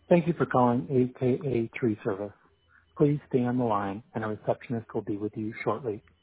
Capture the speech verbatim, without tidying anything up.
Thank you for calling A K A Tree Service. Please stay on the line and a receptionist will be with you shortly.